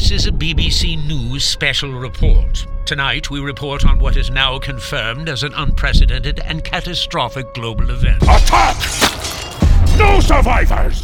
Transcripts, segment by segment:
This is a BBC News special report. Tonight, we report on what is now confirmed as an unprecedented and catastrophic global event. Attack! No survivors!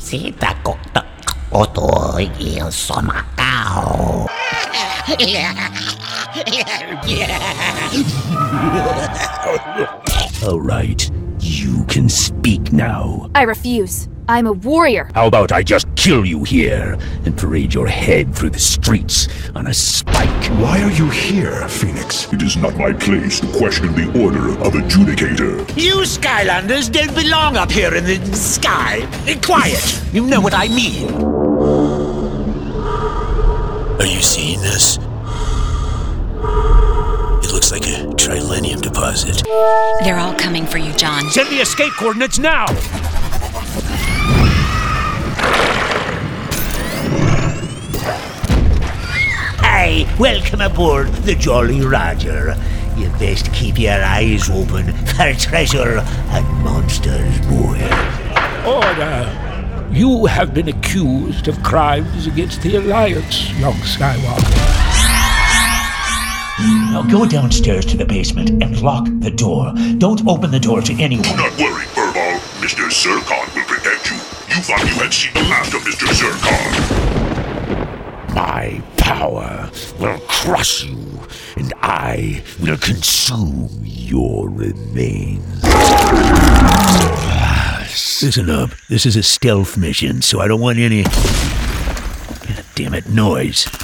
All right, you can speak now. I refuse. I'm a warrior. How about I just kill you here and parade your head through the streets on a spike? Why are you here, Phoenix? It is not my place to question the order of Adjudicator. You Skylanders don't belong up here in the sky. Quiet! You know what I mean. Are you seeing this? It looks like a trilenium deposit. They're all coming for you, John. Send the escape coordinates now! Hi, welcome aboard the Jolly Roger. You best keep your eyes open for treasure and monsters, boy. Order! You have been accused of crimes against the Alliance, young Skywalker. Now go downstairs to the basement and lock the door. Don't open the door to anyone. Do not worry, Furball. Mr. Zircon will protect you. You thought you had seen the last of Mr. Zircon. My power will crush you, and I will consume your remains. Listen up, this is a stealth mission, so I don't want any, damn it, noise.